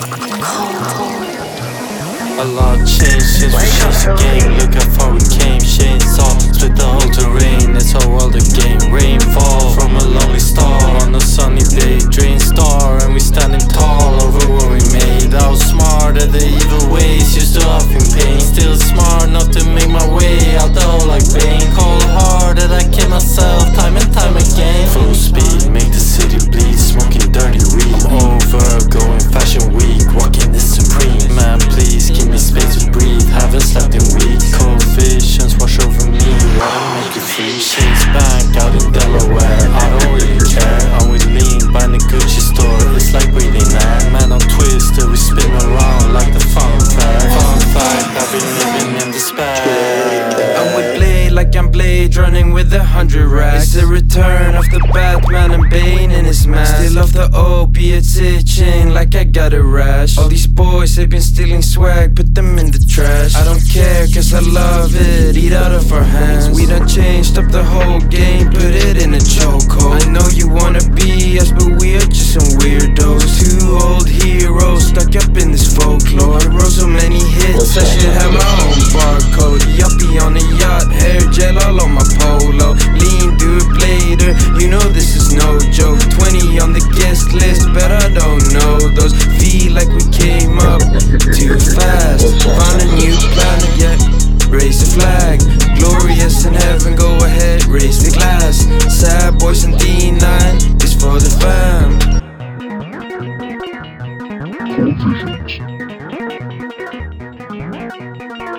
A lot changed since we changed the game. Look how far we came. Chainsaw, split the whole terrain. It's our world again. Rainfall from a lonely star on a sunny day. Drain star and we standing tall over what we made. Outsmart at the evil ways, used to often pain. Still smart enough to make my way out the hole like Bane. Cold hearted, I kill myself time and time again. Full speed, make the city bleed. Smoking dirty weed. I'm over, going fashion week. Walking this supreme. Man, please give me space to breathe. Haven't slept in weeks. Cold visions wash over me. Wanna make it free. Shades back out in Delaware. I don't really care. I'm with lean by the Gucci store. It's like breathing air. Man, I'm twisted. We spin around like the fun fair. Fun fact, I've been living in despair. I'm with Blade like I'm Blade, running with 100 racks. It's the return of the Batman and Bane in his mask. Still off the opiates itching like I got a rash. All these boys, they've been stealing swag, put them in the trash. I don't care cause I love it, eat out of our hands. We done changed up the whole game, put it in a chokehold. I know you wanna be us, but we are just some weirdos. Two old heroes stuck up in this folklore. I wrote so many hits, I should have my own barcode. Yuppie on a yacht, hair gel all on my polo. Lean, do it later, you know this is no joke. 20 on the guest list, but I don't know those. Feel like we came up too fast. Found a